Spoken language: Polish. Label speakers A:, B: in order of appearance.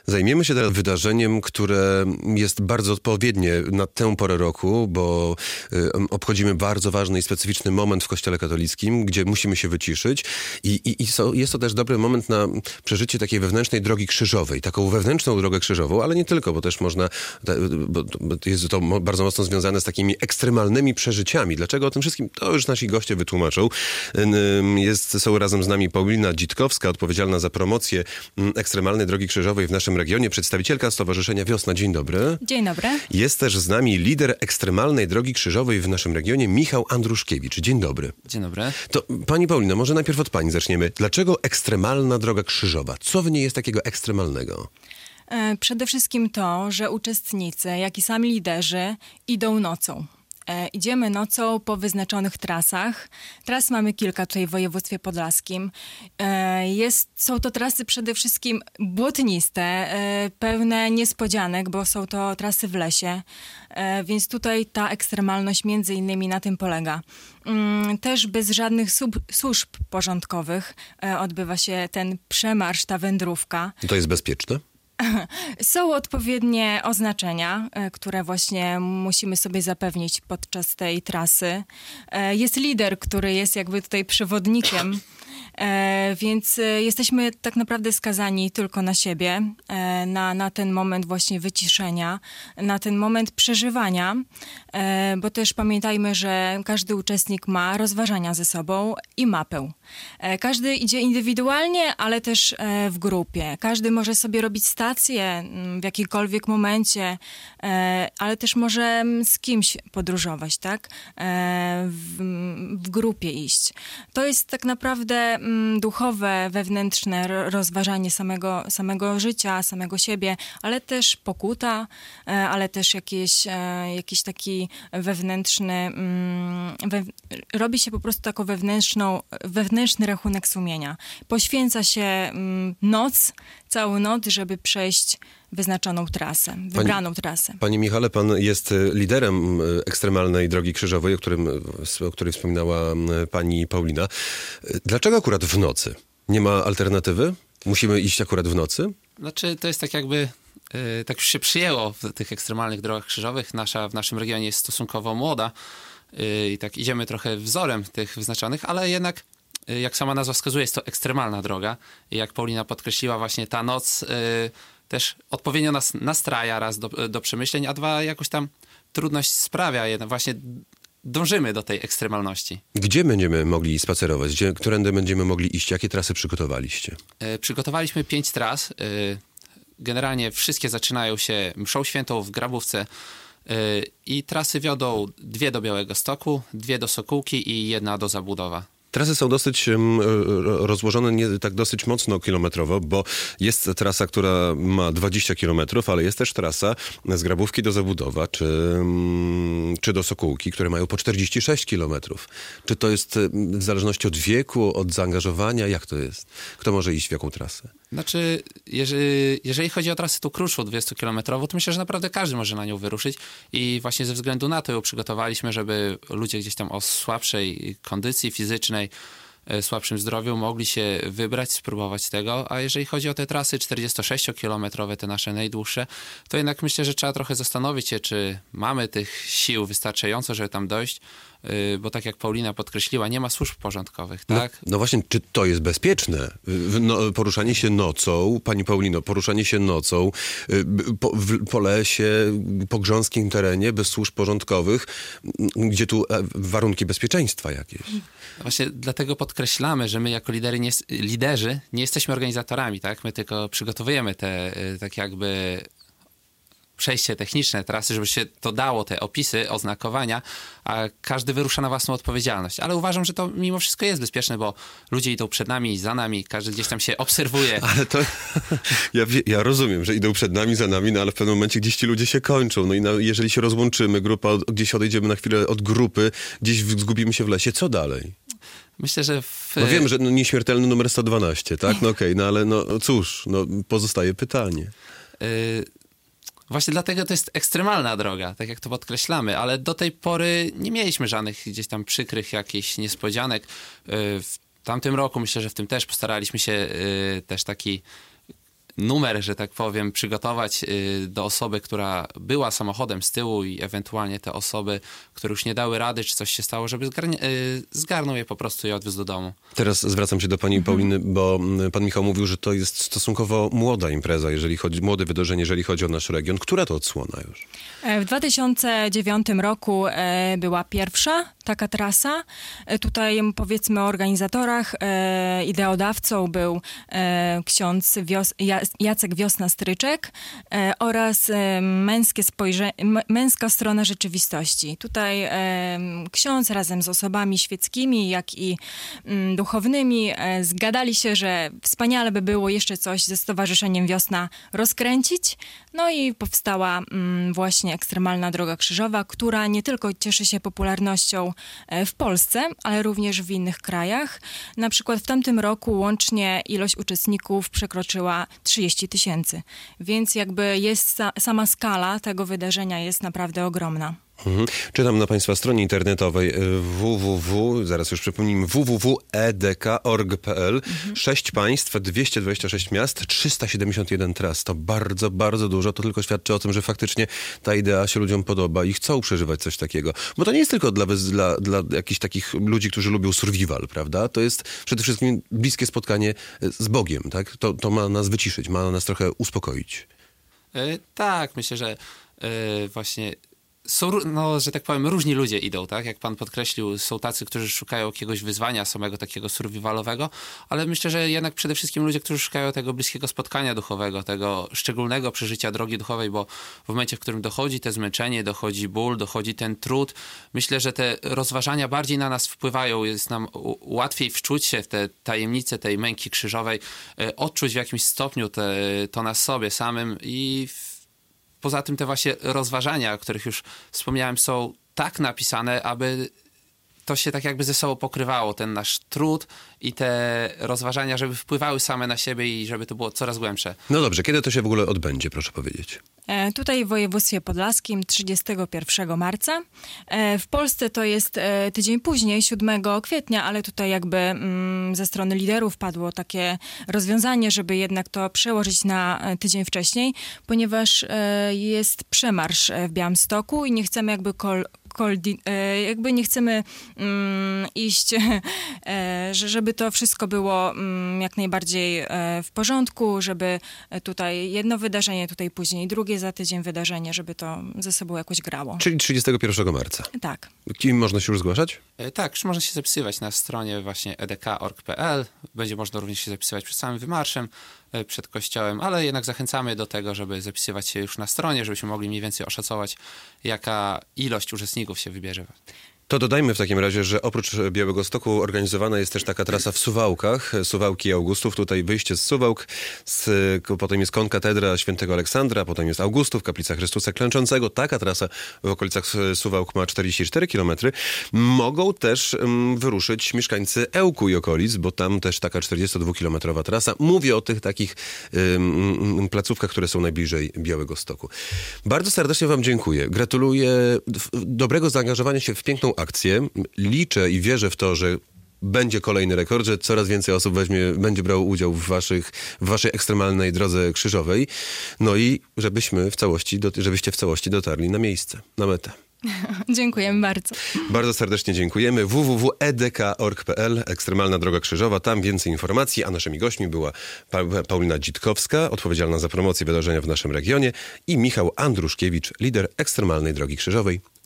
A: Zajmiemy się teraz wydarzeniem, które jest bardzo odpowiednie na tę porę roku, bo obchodzimy bardzo ważny i specyficzny moment w Kościele katolickim, gdzie musimy się wyciszyć jest to też dobry moment na przeżycie takiej wewnętrznej drogi krzyżowej. Taką wewnętrzną drogę krzyżową, ale nie tylko, bo też można, bo jest to bardzo mocno związane z takimi ekstremalnymi przeżyciami. Dlaczego o tym wszystkim? To już nasi goście wytłumaczą. Są razem z nami Paulina Dzitkowska, odpowiedzialna za promocję ekstremalnej drogi krzyżowej w naszym regionie, przedstawicielka Stowarzyszenia Wiosna. Dzień dobry.
B: Dzień dobry.
A: Jest też z nami lider ekstremalnej drogi krzyżowej w naszym regionie, Michał Andruszkiewicz. Dzień dobry.
C: Dzień dobry.
A: To pani Paulino, może najpierw od pani zaczniemy. Dlaczego ekstremalna droga krzyżowa? Co w niej jest takiego ekstremalnego?
B: Przede wszystkim to, że uczestnicy, jak i sami liderzy idą nocą. Idziemy nocą po wyznaczonych trasach. Tras mamy kilka tutaj w województwie podlaskim. Są to trasy przede wszystkim błotniste, pełne niespodzianek, bo są to trasy w lesie, więc tutaj ta ekstremalność między innymi na tym polega. Też bez żadnych służb porządkowych odbywa się ten przemarsz, ta wędrówka.
A: To jest bezpieczne?
B: Są odpowiednie oznaczenia, które właśnie musimy sobie zapewnić podczas tej trasy. Jest lider, który jest jakby tutaj przewodnikiem, więc jesteśmy tak naprawdę skazani tylko na siebie, na ten moment właśnie wyciszenia, na ten moment przeżywania, bo też pamiętajmy, że każdy uczestnik ma rozważania ze sobą i mapę. Każdy idzie indywidualnie, ale też w grupie. Każdy może sobie robić stację w jakimkolwiek momencie, ale też może z kimś podróżować, tak? W grupie iść. To jest tak naprawdę duchowe, wewnętrzne rozważanie samego życia, samego siebie, ale też pokuta, ale też jakiś taki wewnętrzny, robi się po prostu taką wewnętrzny rachunek sumienia. Poświęca się całą noc, żeby przejść wyznaczoną trasę, wybraną trasę.
A: Panie Michale, pan jest liderem ekstremalnej drogi krzyżowej, o której wspominała pani Paulina. Dlaczego akurat w nocy? Nie ma alternatywy? Musimy iść akurat w nocy?
C: Znaczy, to jest tak jakby, tak już się przyjęło w tych ekstremalnych drogach krzyżowych. W naszym regionie jest stosunkowo młoda i tak idziemy trochę wzorem tych wyznaczonych, ale jednak, jak sama nazwa wskazuje, jest to ekstremalna droga. I jak Paulina podkreśliła, właśnie ta noc też odpowiednio nas nastraja raz do przemyśleń, a dwa jakoś tam trudność sprawia. Jednak właśnie dążymy do tej ekstremalności.
A: Gdzie będziemy mogli spacerować? Którędy będziemy mogli iść? Jakie trasy przygotowaliście?
C: Przygotowaliśmy 5 tras. Generalnie wszystkie zaczynają się mszą świętą w Grabówce i trasy wiodą 2 do Białegostoku, 2 do Sokółki i 1 do Zabudowa.
A: Trasy są dosyć rozłożone tak dosyć mocno kilometrowo, bo jest trasa, która ma 20 kilometrów, ale jest też trasa z Grabówki do Zabudowa, czy do Sokółki, które mają po 46 kilometrów. Czy to jest w zależności od wieku, od zaangażowania? Jak to jest? Kto może iść w jaką trasę?
C: Znaczy, jeżeli chodzi o trasę tą krótszą, 20-kilometrową, to myślę, że naprawdę każdy może na nią wyruszyć i właśnie ze względu na to ją przygotowaliśmy, żeby ludzie gdzieś tam o słabszej kondycji fizycznej, słabszym zdrowiu mogli się wybrać, spróbować tego, a jeżeli chodzi o te trasy 46-kilometrowe, te nasze najdłuższe, to jednak myślę, że trzeba trochę zastanowić się, czy mamy tych sił wystarczająco, żeby tam dojść, bo tak jak Paulina podkreśliła, nie ma służb porządkowych, tak?
A: No właśnie, czy to jest bezpieczne? Poruszanie się nocą, pani Paulino, poruszanie się nocą po lesie, po grząskim terenie, bez służb porządkowych, gdzie tu warunki bezpieczeństwa jakieś?
C: Właśnie dlatego podkreślamy, że my jako liderzy nie jesteśmy organizatorami, tak? My tylko przygotowujemy te tak jakby przejście techniczne, trasy, żeby się to dało, te opisy, oznakowania, a każdy wyrusza na własną odpowiedzialność. Ale uważam, że to mimo wszystko jest bezpieczne, bo ludzie idą przed nami, za nami, każdy gdzieś tam się obserwuje.
A: Ale to ja rozumiem, że idą przed nami, za nami, no ale w pewnym momencie gdzieś ci ludzie się kończą. No i jeżeli się rozłączymy, gdzieś odejdziemy na chwilę od grupy, gdzieś zgubimy się w lesie, co dalej?
C: Myślę, że
A: No wiem, że nieśmiertelny numer 112, tak? No okej, no ale no cóż, no pozostaje pytanie.
C: Właśnie dlatego to jest ekstremalna droga, tak jak to podkreślamy, ale do tej pory nie mieliśmy żadnych gdzieś tam przykrych jakichś niespodzianek. W tamtym roku, myślę, że w tym też postaraliśmy się też taki numer, że tak powiem, przygotować do osoby, która była samochodem z tyłu i ewentualnie te osoby, które już nie dały rady, czy coś się stało, żeby zgarnął je po prostu i odwiózł do domu.
A: Teraz zwracam się do pani Pauliny, bo pan Michał mówił, że to jest stosunkowo młoda impreza, młode wydarzenie, jeżeli chodzi o nasz region. Która to odsłona już?
B: W 2009 roku była pierwsza taka trasa. Tutaj powiedzmy o organizatorach. Ideodawcą był ksiądz Jacek Wiosna-Stryczek oraz męska strona rzeczywistości. Tutaj ksiądz razem z osobami świeckimi, jak i duchownymi zgadali się, że wspaniale by było jeszcze coś ze Stowarzyszeniem Wiosna rozkręcić. No i powstała właśnie Ekstremalna Droga Krzyżowa, która nie tylko cieszy się popularnością w Polsce, ale również w innych krajach. Na przykład w tamtym roku łącznie ilość uczestników przekroczyła 30 000, więc jakby jest sama skala tego wydarzenia jest naprawdę ogromna.
A: Czytam na państwa stronie internetowej zaraz już przypomnijmy, www.edk.org.pl. 6 państw, 226 miast, 371 tras. To bardzo, bardzo dużo. To tylko świadczy o tym, że faktycznie ta idea się ludziom podoba i chcą przeżywać coś takiego. Bo to nie jest tylko dla jakichś takich ludzi, którzy lubią survival, prawda? To jest przede wszystkim bliskie spotkanie z Bogiem, tak? To ma nas wyciszyć, ma nas trochę uspokoić.
C: Tak, myślę, że właśnie są, że tak powiem, różni ludzie idą, tak? Jak pan podkreślił, są tacy, którzy szukają jakiegoś wyzwania samego takiego survivalowego, ale myślę, że jednak przede wszystkim ludzie, którzy szukają tego bliskiego spotkania duchowego, tego szczególnego przeżycia drogi duchowej, bo w momencie, w którym dochodzi te zmęczenie, dochodzi ból, dochodzi ten trud, myślę, że te rozważania bardziej na nas wpływają, jest nam łatwiej wczuć się w te tajemnice tej męki krzyżowej, odczuć w jakimś stopniu to na sobie samym i poza tym te właśnie rozważania, o których już wspomniałem, są tak napisane, aby to się tak jakby ze sobą pokrywało, ten nasz trud i te rozważania, żeby wpływały same na siebie i żeby to było coraz głębsze.
A: No dobrze, kiedy to się w ogóle odbędzie, proszę powiedzieć?
B: Tutaj w województwie podlaskim 31 marca. W Polsce to jest tydzień później, 7 kwietnia, ale tutaj jakby ze strony liderów padło takie rozwiązanie, żeby jednak to przełożyć na tydzień wcześniej, ponieważ jest przemarsz w Białymstoku i nie chcemy jakby nie chcemy iść, żeby to wszystko było jak najbardziej w porządku, żeby tutaj jedno wydarzenie, tutaj później drugie za tydzień wydarzenie, żeby to ze sobą jakoś grało.
A: Czyli 31 marca.
B: Tak.
A: Kim można się już zgłaszać?
C: Tak, już można się zapisywać na stronie właśnie edk.org.pl. Będzie można również się zapisywać przed samym wymarszem, przed kościołem, ale jednak zachęcamy do tego, żeby zapisywać się już na stronie, żebyśmy mogli mniej więcej oszacować, jaka ilość uczestników się wybierze.
A: To dodajmy w takim razie, że oprócz Białegostoku organizowana jest też taka trasa w Suwałkach, Suwałki i Augustów. Tutaj wyjście z Suwałk, potem jest konkatedra Świętego Aleksandra, potem jest Augustów, Kaplica Chrystusa Klęczącego. Taka trasa w okolicach Suwałk ma 44 km. Mogą też wyruszyć mieszkańcy Ełku i okolic, bo tam też taka 42-kilometrowa trasa. Mówię o tych takich placówkach, które są najbliżej Białegostoku. Bardzo serdecznie wam dziękuję. Gratuluję dobrego zaangażowania się w piękną akcję. Liczę i wierzę w to, że będzie kolejny rekord, że coraz więcej osób będzie brało udział w waszej ekstremalnej drodze krzyżowej. No i żebyście w całości dotarli na miejsce, na metę.
B: Dziękujemy bardzo.
A: Bardzo serdecznie dziękujemy. www.edk.org.pl, Ekstremalna Droga Krzyżowa. Tam więcej informacji, a naszymi gośćmi była Paulina Dzitkowska, odpowiedzialna za promocję wydarzenia w naszym regionie, i Michał Andruszkiewicz, lider Ekstremalnej Drogi Krzyżowej.